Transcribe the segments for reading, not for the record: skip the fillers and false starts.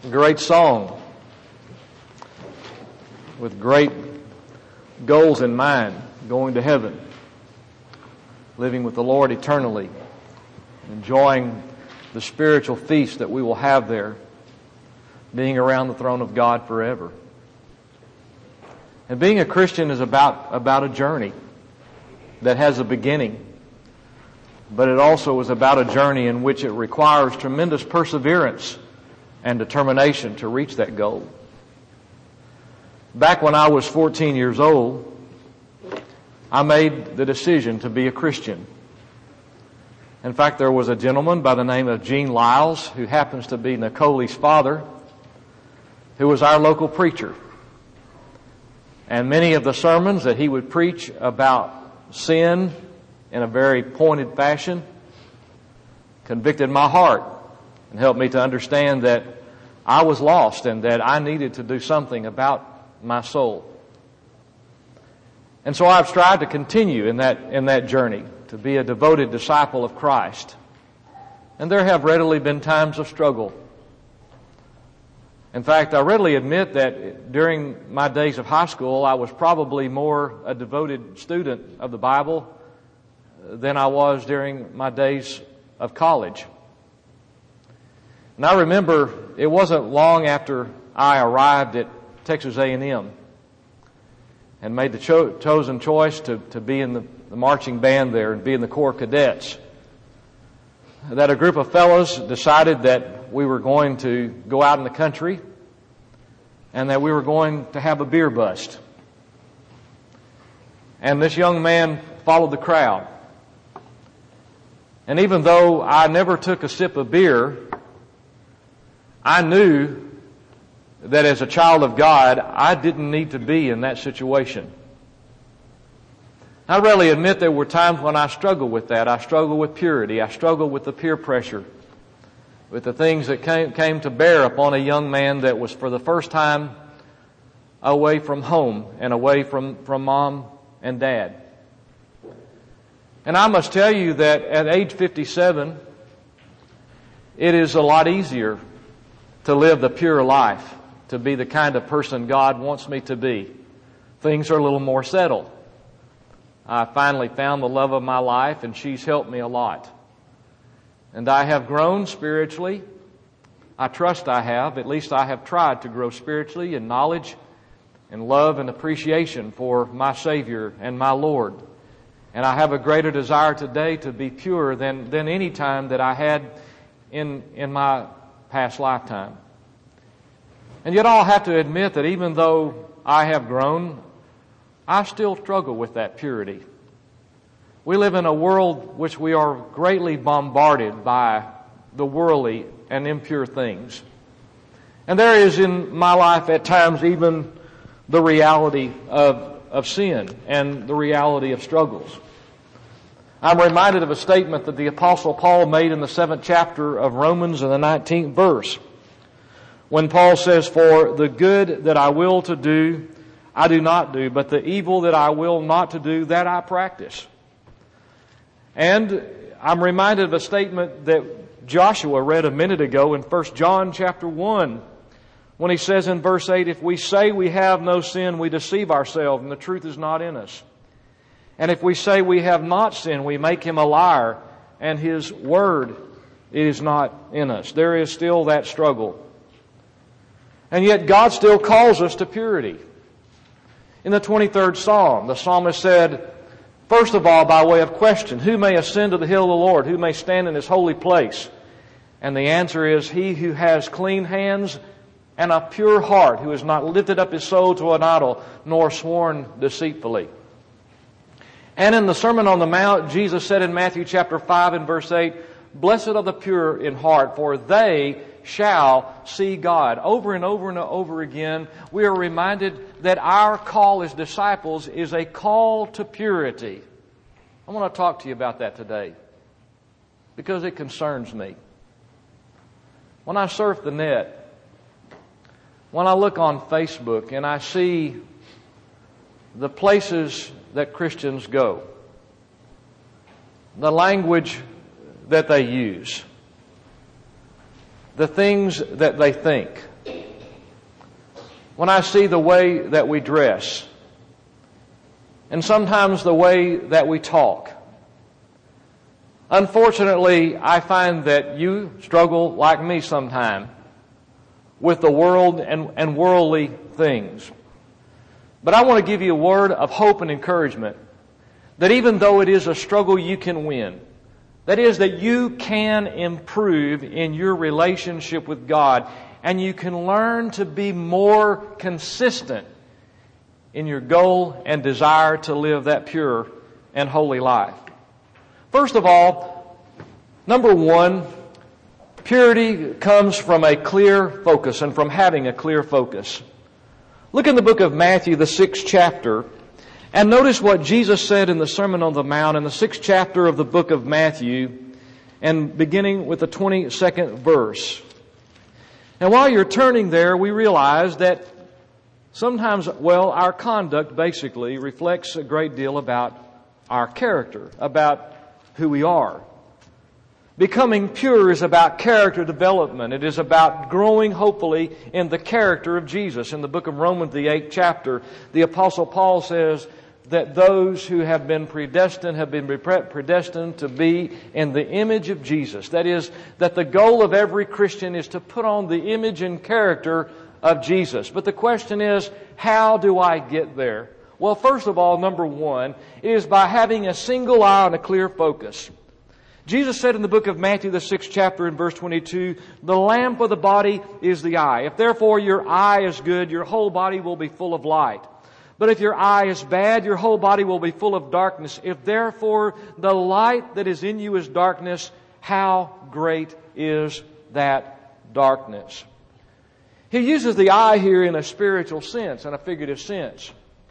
great song with great goals in mind, going to heaven, living with the Lord eternally, enjoying the spiritual feast that we will have there, being around the throne of God forever. And being a Christian is about a journey that has a beginning, but it also is about a journey in which it requires tremendous perseverance and determination to reach that goal. Back when I was 14 years old, I made the decision to be a Christian. In fact, there was a gentleman by the name of Gene Lyles, who happens to be Nicole's father, who was our local preacher. And many of the sermons that he would preach about sin in a very pointed fashion convicted my heart and helped me to understand that I was lost and that I needed to do something about my soul. And so I've strived to continue in that journey, to be a devoted disciple of Christ. And there have readily been times of struggle. In fact, I readily admit that during my days of high school, I was probably more a devoted student of the Bible than I was during my days of college. And I remember it wasn't long after I arrived at Texas A&M and made the chosen choice to be in the marching band there and be in the Corps of Cadets, that a group of fellows decided that we were going to go out in the country and that we were going to have a beer bust. And this young man followed the crowd. And even though I never took a sip of beer, I knew that as a child of God, I didn't need to be in that situation. I readily admit there were times when I struggled with that. I struggled with purity. I struggled with the peer pressure, with the things that came to bear upon a young man that was for the first time away from home and away from mom and dad. And I must tell you that at age 57, it is a lot easier to live the pure life, to be the kind of person God wants me to be. Things are a little more settled. I finally found the love of my life, and she's helped me a lot. And I have grown spiritually. I trust I have. At least I have tried to grow spiritually in knowledge and love and appreciation for my Savior and my Lord. And I have a greater desire today to be pure than any time that I had in my past lifetime. And yet I'll have to admit that even though I have grown, I still struggle with that purity. We live in a world which we are greatly bombarded by the worldly and impure things. And there is in my life at times even the reality of sin and the reality of struggles. I'm reminded of a statement that the Apostle Paul made in the 7th chapter of Romans in the 19th verse, when Paul says, "For the good that I will to do, I do not do, but the evil that I will not to do, that I practice." And I'm reminded of a statement that Joshua read a minute ago in 1 John chapter 1, when he says in verse 8, "If we say we have no sin, we deceive ourselves, and the truth is not in us. And if we say we have not sinned, we make him a liar, and his word is not in us." There is still that struggle. And yet God still calls us to purity. In the 23rd Psalm, the psalmist said, first of all, by way of question, "Who may ascend to the hill of the Lord? Who may stand in his holy place?" And the answer is, "He who has clean hands and a pure heart, who has not lifted up his soul to an idol, nor sworn deceitfully." And in the Sermon on the Mount, Jesus said in Matthew chapter 5 and verse 8, "Blessed are the pure in heart, for they shall see God." Over and over and over again, we are reminded that our call as disciples is a call to purity. I want to talk to you about that today because it concerns me. When I surf the net, when I look on Facebook and I see the places that Christians go, the language that they use, the things that they think, when I see the way that we dress, and sometimes the way that we talk. Unfortunately, I find that you struggle like me sometime with the world and worldly things. But I want to give you a word of hope and encouragement that even though it is a struggle, you can win. That is, that you can improve in your relationship with God, and you can learn to be more consistent in your goal and desire to live that pure and holy life. First of all, number one, purity comes from a clear focus and from having a clear focus. Look in the book of Matthew, the 6th chapter, and notice what Jesus said in the Sermon on the Mount in the 6th chapter of the book of Matthew, and beginning with the 22nd verse. And while you're turning there, we realize that sometimes, our conduct basically reflects a great deal about our character, about who we are. Becoming pure is about character development. It is about growing, hopefully, in the character of Jesus. In the book of Romans, the 8th chapter, the Apostle Paul says that those who have been predestined to be in the image of Jesus. That is, that the goal of every Christian is to put on the image and character of Jesus. But the question is, how do I get there? Well, first of all, number one, it is by having a single eye and a clear focus. Jesus said in the book of Matthew, the 6th chapter, in verse 22, the lamp of the body is the eye. If therefore your eye is good, your whole body will be full of light. But if your eye is bad, your whole body will be full of darkness. If therefore the light that is in you is darkness, how great is that darkness? He uses the eye here in a spiritual sense, in a figurative sense.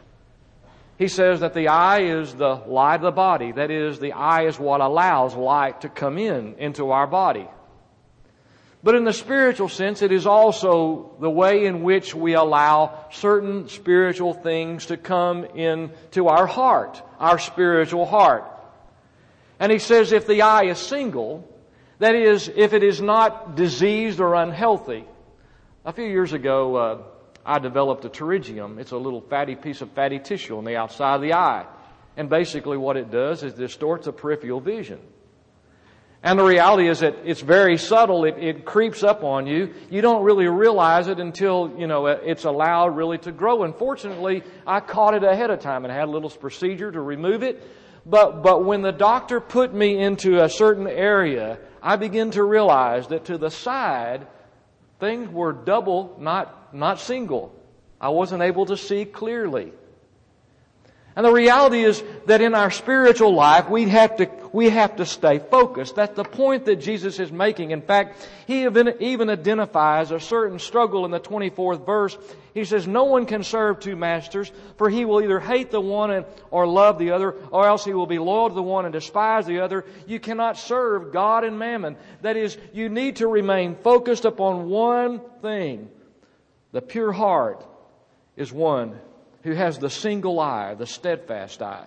He says that the eye is the light of the body. That is, the eye is what allows light to come into our body. But in the spiritual sense, it is also the way in which we allow certain spiritual things to come into our heart, our spiritual heart. And he says if the eye is single, that is, if it is not diseased or unhealthy. A few years ago, I developed a pterygium. It's a little fatty piece of fatty tissue on the outside of the eye. And basically what it does is distorts the peripheral vision. And the reality is that it's very subtle. It creeps up on you. You don't really realize it until, it's allowed really to grow. And fortunately, I caught it ahead of time and had a little procedure to remove it. But when the doctor put me into a certain area, I began to realize that to the side, things were double, not single. I wasn't able to see clearly. And the reality is that in our spiritual life, we have to stay focused. That's the point that Jesus is making. In fact, he even identifies a certain struggle in the 24th verse. He says, no one can serve two masters, for he will either hate the one or love the other, or else he will be loyal to the one and despise the other. You cannot serve God and mammon. That is, you need to remain focused upon one thing. The pure heart is one who has the single eye, the steadfast eye.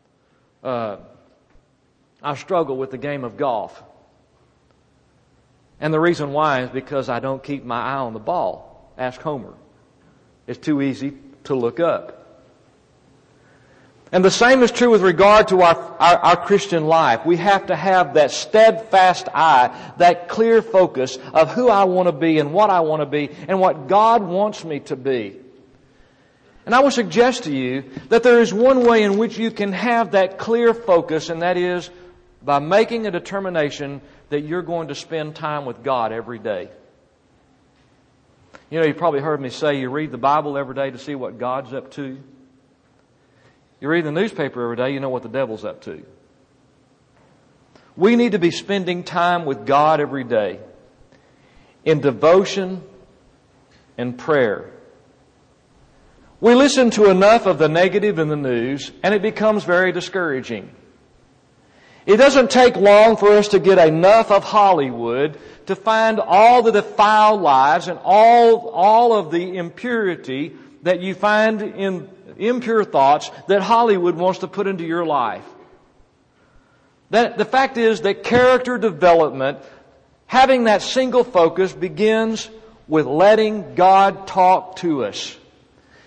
I struggle with the game of golf. And the reason why is because I don't keep my eye on the ball. Ask Homer. It's too easy to look up. And the same is true with regard to our Christian life. We have to have that steadfast eye, that clear focus of who I want to be and what I want to be and what God wants me to be. And I will suggest to you that there is one way in which you can have that clear focus, and that is by making a determination that you're going to spend time with God every day. You probably heard me say you read the Bible every day to see what God's up to. You read the newspaper every day, you know what the devil's up to. We need to be spending time with God every day in devotion and prayer. We listen to enough of the negative in the news, and it becomes very discouraging. It doesn't take long for us to get enough of Hollywood to find all the defiled lives and all of the impurity that you find in impure thoughts that Hollywood wants to put into your life. The fact is that character development, having that single focus, begins with letting God talk to us.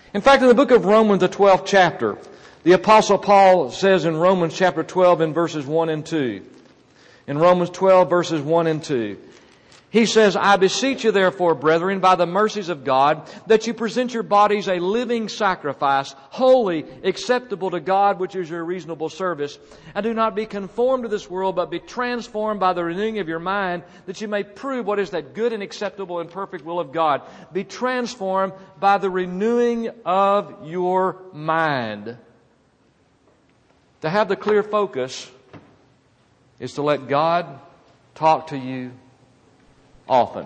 In fact, in the book of Romans, the 12th chapter, the Apostle Paul says in Romans chapter 12 in verses 1 and 2, in Romans 12 verses 1 and 2, he says, I beseech you therefore, brethren, by the mercies of God, that you present your bodies a living sacrifice, holy, acceptable to God, which is your reasonable service. And do not be conformed to this world, but be transformed by the renewing of your mind, that you may prove what is that good and acceptable and perfect will of God. Be transformed by the renewing of your mind. To have the clear focus is to let God talk to you often.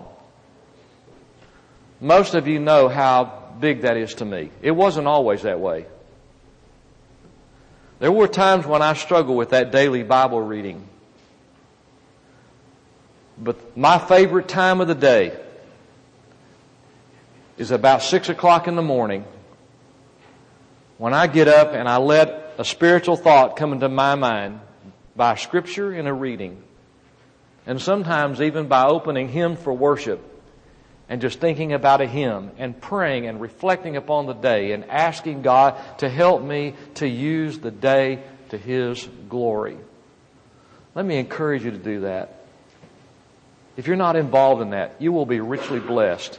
Most of you know how big that is to me. It wasn't always that way. There were times when I struggled with that daily Bible reading. But my favorite time of the day is about 6 o'clock in the morning when I get up and I let a spiritual thought come into my mind by Scripture and a reading. And sometimes even by opening hymn for worship and just thinking about a hymn and praying and reflecting upon the day and asking God to help me to use the day to His glory. Let me encourage you to do that. If you're not involved in that, you will be richly blessed.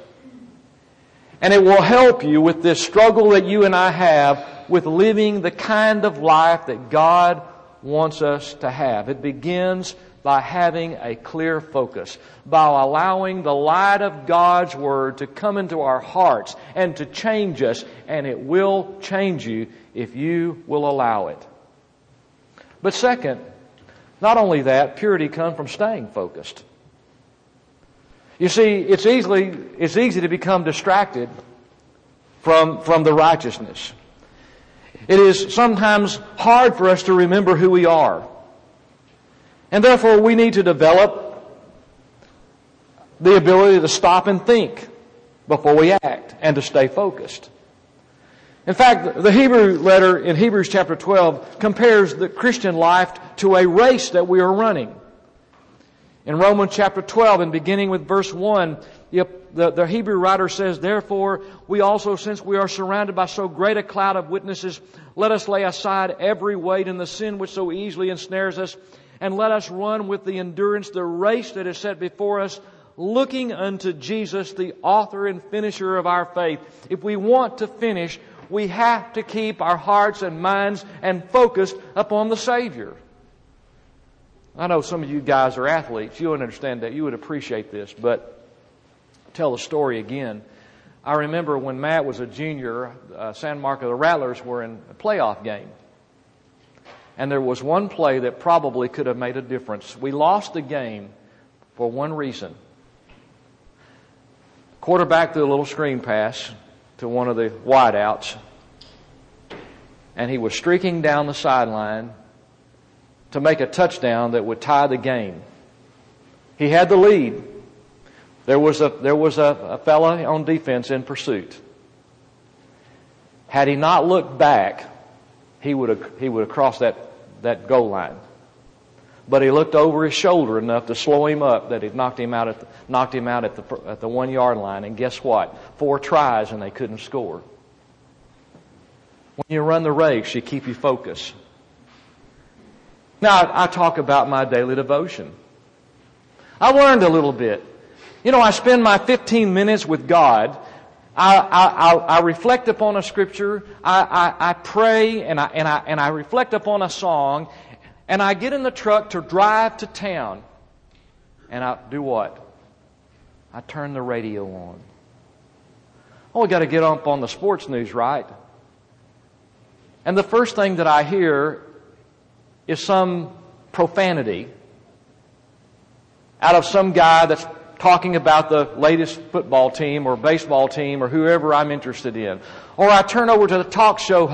And it will help you with this struggle that you and I have with living the kind of life that God wants us to have. It begins by having a clear focus, by allowing the light of God's Word to come into our hearts and to change us, and it will change you if you will allow it. But second, not only that, purity comes from staying focused. You see, it's easy to become distracted from the righteousness. It is sometimes hard for us to remember who we are. And therefore, we need to develop the ability to stop and think before we act and to stay focused. In fact, the Hebrew letter in Hebrews chapter 12 compares the Christian life to a race that we are running. In Romans chapter 12 and beginning with verse 1, the Hebrew writer says, Therefore, we also, since we are surrounded by so great a cloud of witnesses, let us lay aside every weight and the sin which so easily ensnares us, and let us run with the endurance the race that is set before us, looking unto Jesus, the author and finisher of our faith. If we want to finish, we have to keep our hearts and minds and focused upon the Savior. I know some of you guys are athletes. You would understand that. You would appreciate this. But I'll tell the story again. I remember when Matt was a junior, San Marcos, the Rattlers were in a playoff game. And there was one play that probably could have made a difference. We lost the game for one reason. Quarterback threw a little screen pass to one of the wideouts, and he was streaking down the sideline to make a touchdown that would tie the game. He had the lead. There was a fella on defense in pursuit. Had he not looked back, he would have crossed that goal line. But he looked over his shoulder enough to slow him up that it knocked him out at the 1 yard line. And guess what? 4 tries and they couldn't score. When you run the race, you keep your focus. Now, I talk about my daily devotion. I learned a little bit. You know, I spend my 15 minutes with God. I reflect upon a scripture. I pray and I reflect upon a song. And I get in the truck to drive to town. And I do what? I turn the radio on. Oh, we got to get up on the sports news, right? And the first thing that I hear is some profanity out of some guy that's talking about the latest football team or baseball team or whoever I'm interested in. Or I turn over to the talk show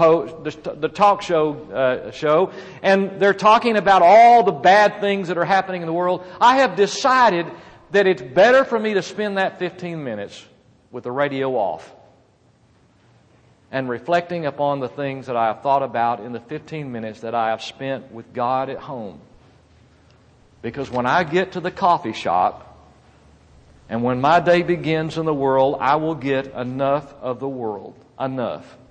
show, and they're talking about all the bad things that are happening in the world. I have decided that it's better for me to spend that 15 minutes with the radio off and reflecting upon the things that I have thought about in the 15 minutes that I have spent with God at home. Because when I get to the coffee shop, and when my day begins in the world, I will get enough of the world. Enough.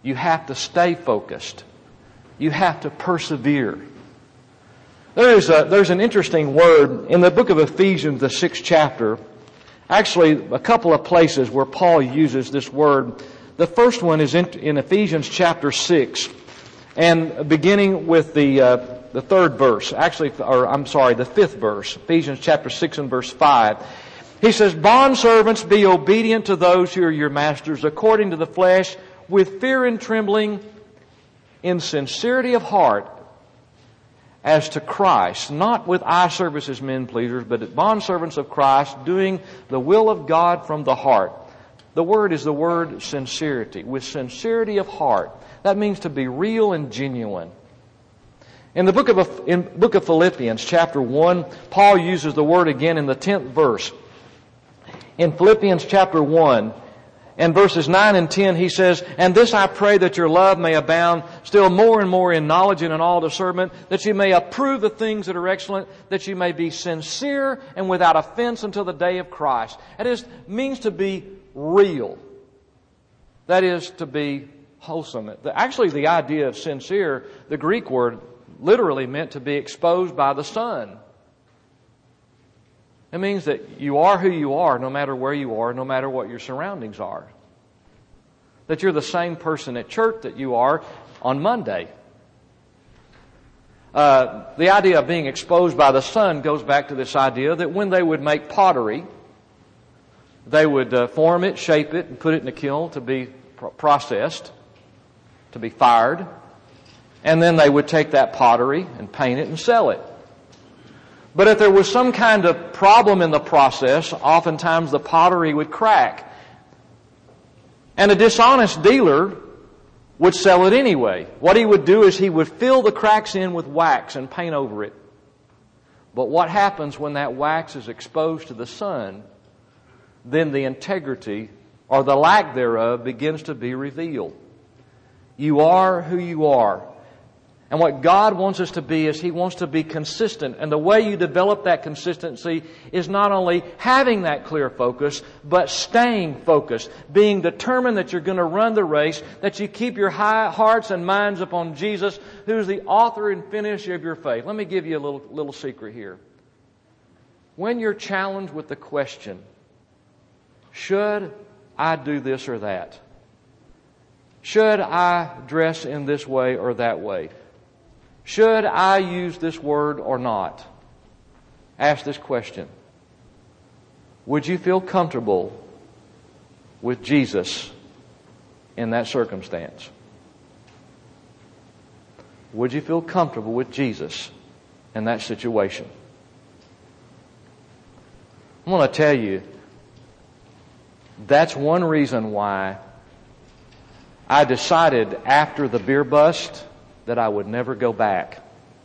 You have to stay focused. You have to persevere. There's an interesting word in the book of Ephesians, the 6th chapter. Actually, a couple of places where Paul uses this word. The first one is in Ephesians chapter 6, and beginning with the 3rd verse. The 5th verse. Ephesians chapter 6 and verse 5. He says, "Bondservants, be obedient to those who are your masters according to the flesh, with fear and trembling, in sincerity of heart, as to Christ, not with eye service as men pleasers, but as bondservants of Christ, doing the will of God from the heart." The word is the word sincerity, with sincerity of heart. That means to be real and genuine. In the book of Philippians, chapter 1, Paul uses the word again in the 10th verse. In Philippians chapter 1, and verses 9 and 10, he says, "And this I pray, that your love may abound still more and more in knowledge and in all discernment, that you may approve the things that are excellent, that you may be sincere and without offense until the day of Christ." It means to be real. That is, to be wholesome. Actually, the idea of sincere, the Greek word, literally meant to be exposed by the sun. It means that you are who you are, no matter where you are, no matter what your surroundings are. That you're the same person at church that you are on Monday. The idea of being exposed by the sun goes back to this idea that when they would make pottery, they would form it, shape it, and put it in a kiln to be processed, to be fired. And then they would take that pottery and paint it and sell it. But if there was some kind of problem in the process, oftentimes the pottery would crack. And a dishonest dealer would sell it anyway. What he would do is he would fill the cracks in with wax and paint over it. But what happens when that wax is exposed to the sun? Then the integrity, or the lack thereof, begins to be revealed. You are who you are. And what God wants us to be is He wants to be consistent. And the way you develop that consistency is not only having that clear focus, but staying focused. Being determined that you're going to run the race, that you keep your hearts and minds upon Jesus, who is the author and finisher of your faith. Let me give you a little secret here. When you're challenged with the question, should I do this or that? Should I dress in this way or that way? Should I use this word or not? Ask this question. Would you feel comfortable with Jesus in that circumstance? Would you feel comfortable with Jesus in that situation? I want to tell you, that's one reason why I decided after the beer bust that I would never go back.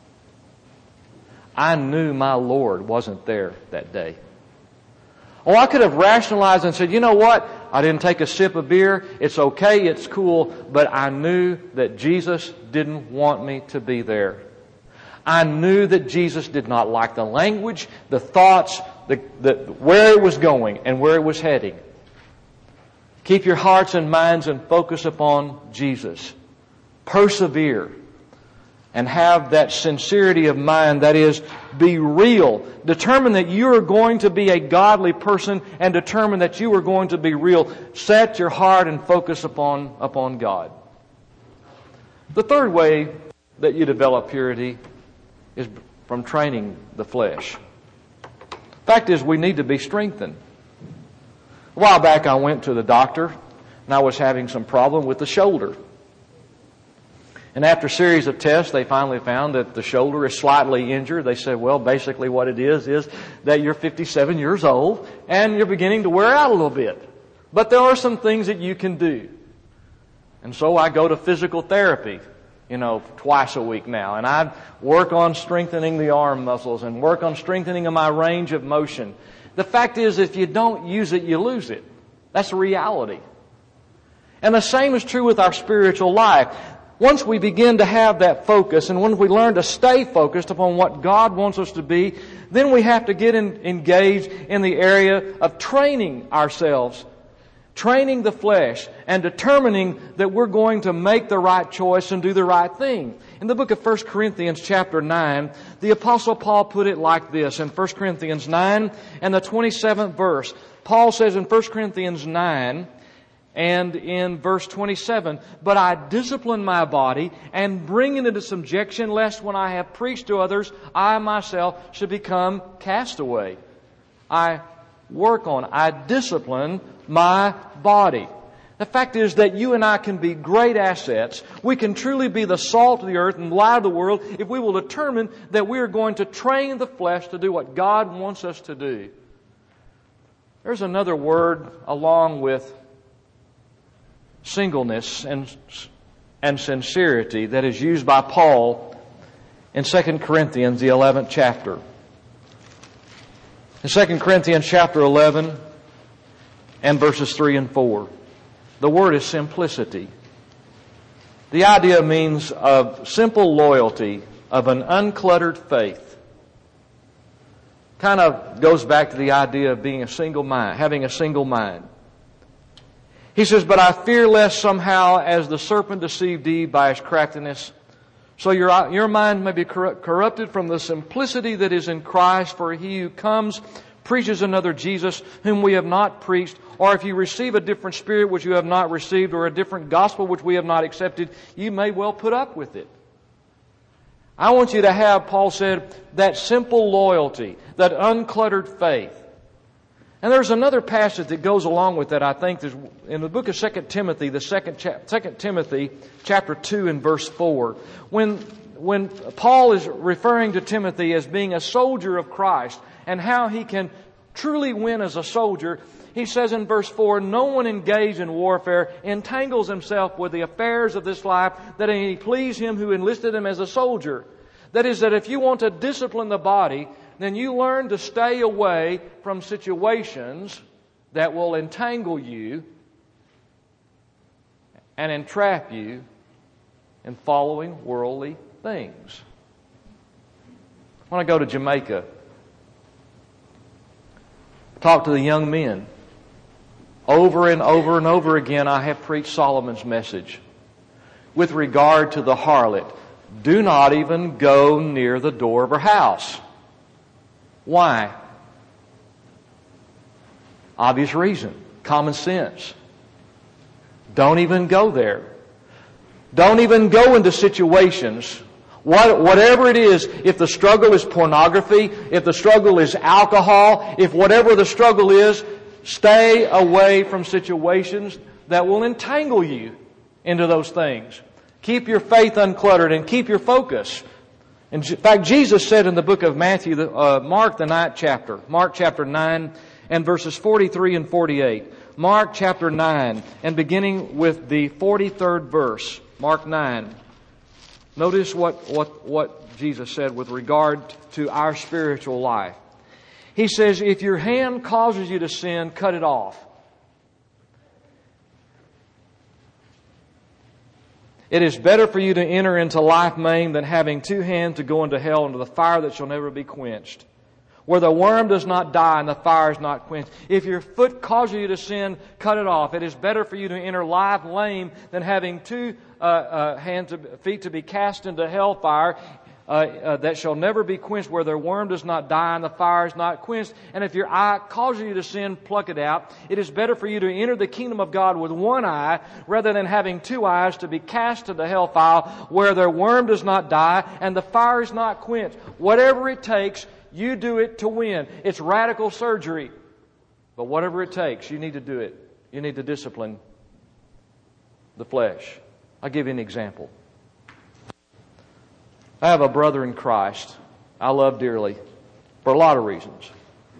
I knew my Lord wasn't there that day. Oh, I could have rationalized and said, you know what? I didn't take a sip of beer. It's okay. It's cool. But I knew that Jesus didn't want me to be there. I knew that Jesus did not like the language, the thoughts, where it was going and where it was heading. Keep your hearts and minds and focus upon Jesus. Persevere. And have that sincerity of mind, that is, be real. Determine that you are going to be a godly person and determine that you are going to be real. Set your heart and focus upon God. The third way that you develop purity is from training the flesh. Fact is, we need to be strengthened. A while back I went to the doctor and I was having some problem with the shoulder. And after a series of tests, they finally found that the shoulder is slightly injured. They said, well, basically what it is that you're 57 years old and you're beginning to wear out a little bit. But there are some things that you can do. And so I go to physical therapy, twice a week now. And I work on strengthening the arm muscles and work on strengthening my range of motion. The fact is, if you don't use it, you lose it. That's a reality. And the same is true with our spiritual life. Once we begin to have that focus and when we learn to stay focused upon what God wants us to be, then we have to get engaged in the area of training ourselves training the flesh and determining that we're going to make the right choice and do the right thing. In the book of 1 Corinthians chapter 9, the Apostle Paul put it like this in 1 Corinthians 9 and the 27th verse. Paul says in 1 Corinthians 9 and in verse 27, "But I discipline my body and bring it into subjection, lest when I have preached to others, I myself should become castaway." I discipline my body. The fact is that you and I can be great assets. We can truly be the salt of the earth and light of the world if we will determine that we are going to train the flesh to do what God wants us to do. There's another word along with singleness and sincerity that is used by Paul in 2 Corinthians, the 11th chapter. In 2 Corinthians chapter 11 and verses 3 and 4, the word is simplicity. The idea means of simple loyalty, of an uncluttered faith. Kind of goes back to the idea of being a single mind, having a single mind. He says, "But I fear lest somehow as the serpent deceived Eve by his craftiness, so your mind may be corrupted from the simplicity that is in Christ. For he who comes preaches another Jesus whom we have not preached, or if you receive a different spirit which you have not received, or a different gospel which we have not accepted, you may well put up with it." I want you to have, Paul said, that simple loyalty, that uncluttered faith. And there's another passage that goes along with that, I think, in the book of 2 Timothy, the 2 Timothy chapter 2 and verse 4. When Paul is referring to Timothy as being a soldier of Christ and how he can truly win as a soldier, he says in verse 4, "No one engaged in warfare entangles himself with the affairs of this life, that he may please him who enlisted him as a soldier." That is, that if you want to discipline the body, then you learn to stay away from situations that will entangle you and entrap you in following worldly things. When I go to Jamaica, talk to the young men. Over and over and over again, I have preached Solomon's message with regard to the harlot. Do not even go near the door of her house. Why? Obvious reason. Common sense. Don't even go there. Don't even go into situations. Whatever it is, if the struggle is pornography, if the struggle is alcohol, if whatever the struggle is, stay away from situations that will entangle you into those things. Keep your faith uncluttered and keep your focus. In fact, Jesus said in the book of Mark, the 9th chapter, Mark chapter 9 and verses 43 and 48. Mark chapter 9 and beginning with the 43rd verse, Mark 9. Notice what Jesus said with regard to our spiritual life. He says, "If your hand causes you to sin, cut it off. It is better for you to enter into life maimed than having two hands to go into hell, into the fire that shall never be quenched, where the worm does not die and the fire is not quenched. If your foot causes you to sin, cut it off. It is better for you to enter life lame than having two feet to be cast into hellfire, that shall never be quenched, where the worm does not die and the fire is not quenched. And if your eye causes you to sin, pluck it out. It is better for you to enter the kingdom of God with one eye, rather than having two eyes to be cast into hellfire, where the worm does not die and the fire is not quenched." Whatever it takes, you do it to win. It's radical surgery. But whatever it takes, you need to do it. You need to discipline the flesh. I'll give you an example. I have a brother in Christ I love dearly for a lot of reasons,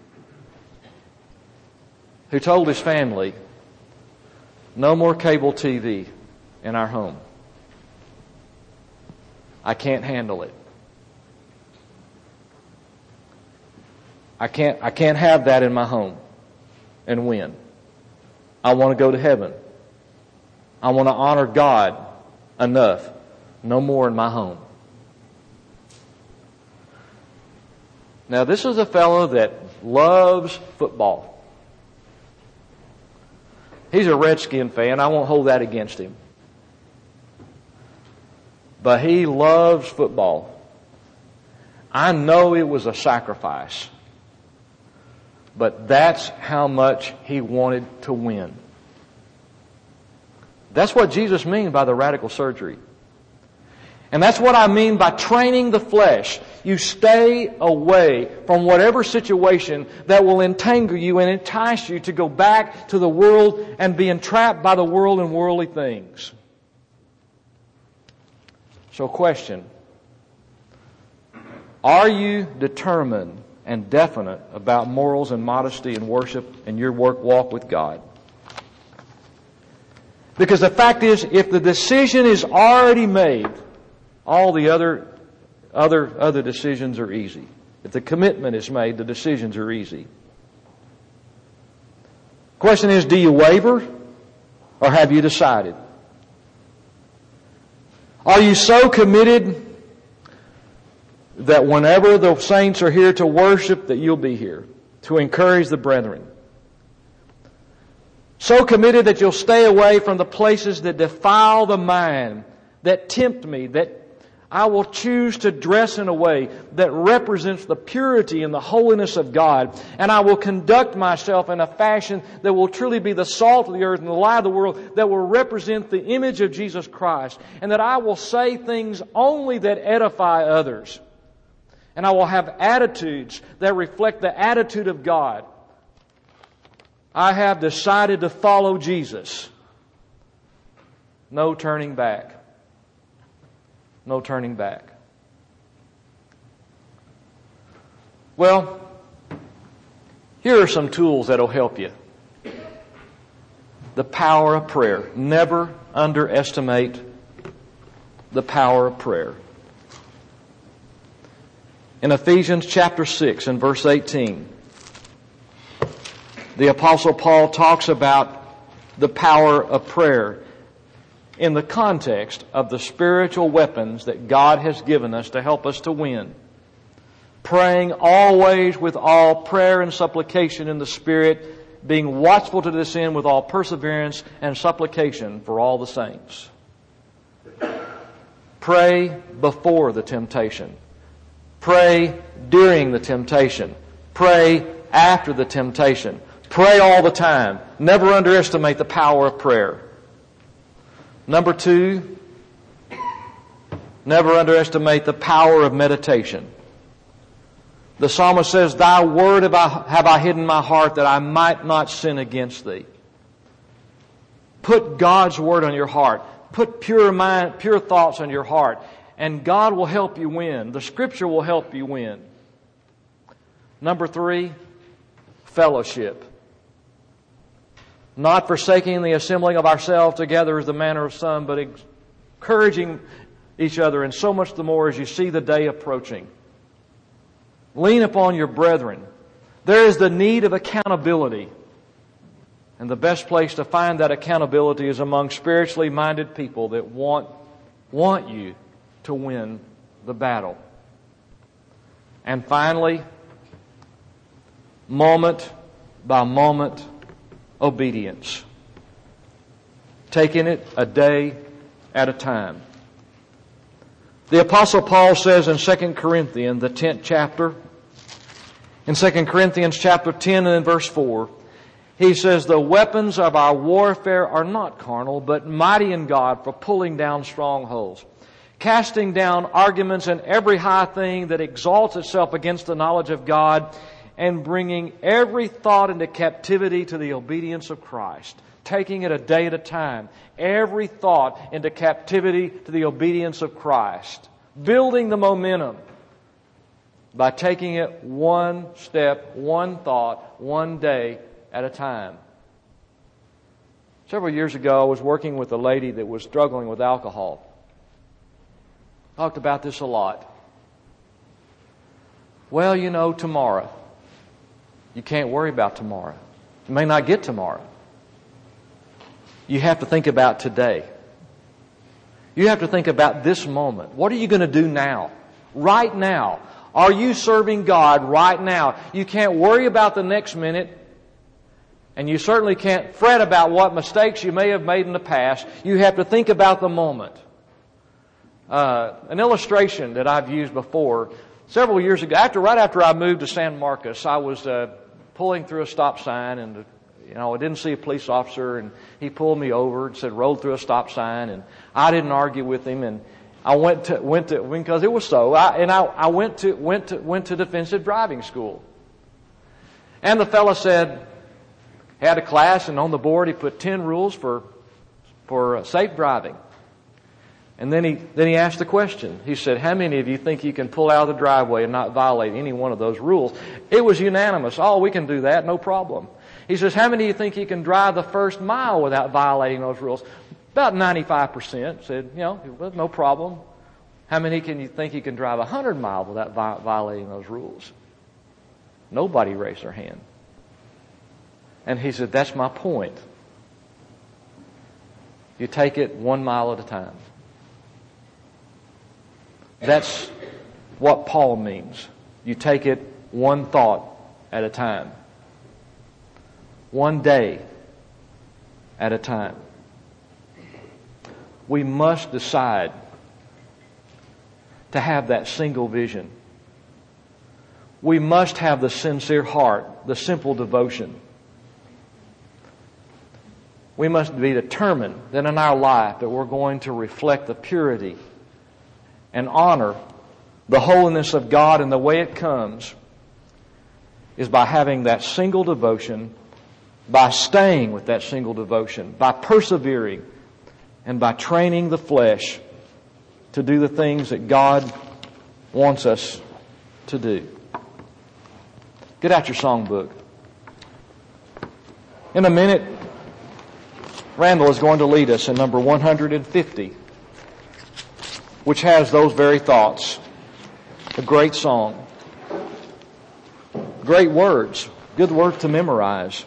who told his family, "No more cable TV in our home. I can't handle it. I can't have that in my home and win. I want to go to heaven. I want to honor God enough. No more in my home." Now, this is a fellow that loves football. He's a Redskin fan. I won't hold that against him. But he loves football. I know it was a sacrifice. But that's how much he wanted to win. That's what Jesus means by the radical surgery. And that's what I mean by training the flesh. You stay away from whatever situation that will entangle you and entice you to go back to the world and be entrapped by the world and worldly things. So question, are you determined and definite about morals and modesty and worship in your walk with God? Because the fact is, if the decision is already made, all the other decisions are easy. If the commitment is made, the decisions are easy. Question is, do you waver or have you decided? Are you so committed that whenever the saints are here to worship, that you'll be here to encourage the brethren? So committed that you'll stay away from the places that defile the mind, that tempt me, that I will choose to dress in a way that represents the purity and the holiness of God. And I will conduct myself in a fashion that will truly be the salt of the earth and the light of the world, that will represent the image of Jesus Christ. And that I will say things only that edify others. And I will have attitudes that reflect the attitude of God. I have decided to follow Jesus. No turning back. No turning back. Well, here are some tools that will help you. The power of prayer. Never underestimate the power of prayer. In Ephesians chapter 6 and verse 18, the Apostle Paul talks about the power of prayer in the context of the spiritual weapons that God has given us to help us to win. Praying always with all prayer and supplication in the Spirit, being watchful to this end with all perseverance and supplication for all the saints. Pray before the temptation. Pray during the temptation. Pray after the temptation. Pray all the time. Never underestimate the power of prayer. Number 2, never underestimate the power of meditation. The psalmist says, Thy word have I hidden in my heart that I might not sin against Thee. Put God's word on your heart. Put pure thoughts on your heart. And God will help you win. The Scripture will help you win. Number 3, fellowship. Not forsaking the assembling of ourselves together as the manner of some, but encouraging each other, and so much the more as you see the day approaching. Lean upon your brethren. There is the need of accountability. And the best place to find that accountability is among spiritually minded people that want you to win the battle. And finally, moment by moment obedience. Taking it a day at a time. The Apostle Paul says in 2 Corinthians, the 10th chapter, in 2 Corinthians chapter 10 and in verse 4, he says, The weapons of our warfare are not carnal, but mighty in God for pulling down strongholds, casting down arguments and every high thing that exalts itself against the knowledge of God, and bringing every thought into captivity to the obedience of Christ. Taking it a day at a time. Every thought into captivity to the obedience of Christ. Building the momentum by taking it one step, one thought, one day at a time. Several years ago, I was working with a lady that was struggling with alcohol. Talked about this a lot. Well, tomorrow. You can't worry about tomorrow. You may not get tomorrow. You have to think about today. You have to think about this moment. What are you going to do now? Right now. Are you serving God right now? You can't worry about the next minute And you certainly can't fret about what mistakes you may have made in the past. You have to think about the moment. An illustration that I've used before, several years ago, right after I moved to San Marcos, I was pulling through a stop sign, and I didn't see a police officer, and he pulled me over and said, "Roll through a stop sign," and I didn't argue with him, and I went to because it was so. I went to defensive driving school, and the fellow had a class, and on the board he put 10 rules for safe driving. And then he asked the question. He said, "How many of you think you can pull out of the driveway and not violate any one of those rules?" It was unanimous. "Oh, we can do that, no problem." He says, "How many of you think you can drive the first mile without violating those rules?" About 95% said, no problem. "How many can you think you can drive 100 miles without violating those rules?" Nobody raised their hand. And he said, "That's my point. You take it 1 mile at a time." That's what Paul means. You take it one thought at a time. One day at a time. We must decide to have that single vision. We must have the sincere heart, the simple devotion. We must be determined that in our life that we're going to reflect the purity and honor the holiness of God, and the way it comes is by having that single devotion, by staying with that single devotion, by persevering, and by training the flesh to do the things that God wants us to do. Get out your songbook. In a minute, Randall is going to lead us in number 150, which has those very thoughts. A great song. Great words. Good words to memorize.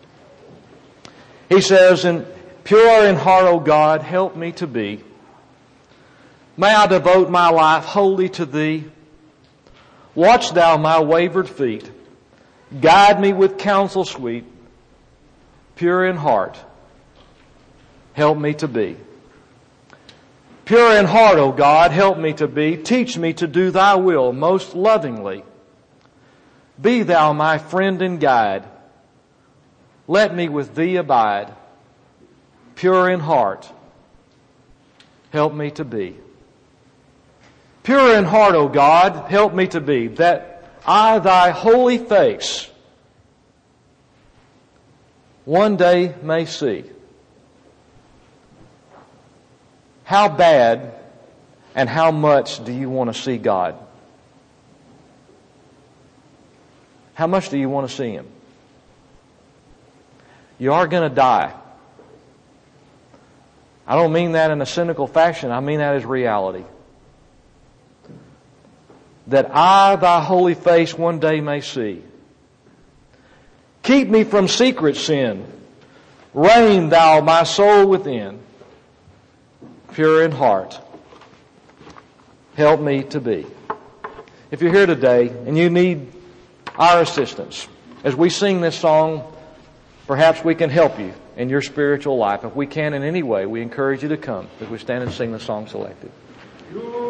He says, "And pure in heart, O God, help me to be. May I devote my life wholly to Thee. Watch Thou my wayward feet. Guide me with counsel sweet. Pure in heart, help me to be. Pure in heart, O God, help me to be. Teach me to do Thy will most lovingly. Be Thou my friend and guide. Let me with Thee abide. Pure in heart, help me to be. Pure in heart, O God, help me to be, that I Thy holy face one day may see." How bad and how much do you want to see God? How much do you want to see Him? You are going to die. I don't mean that in a cynical fashion. I mean that as reality. That I Thy holy face one day may see. Keep me from secret sin. Reign Thou my soul within. Pure in heart, help me to be. If you're here today and you need our assistance, as we sing this song, perhaps we can help you in your spiritual life. If we can in any way, we encourage you to come as we stand and sing the song selected.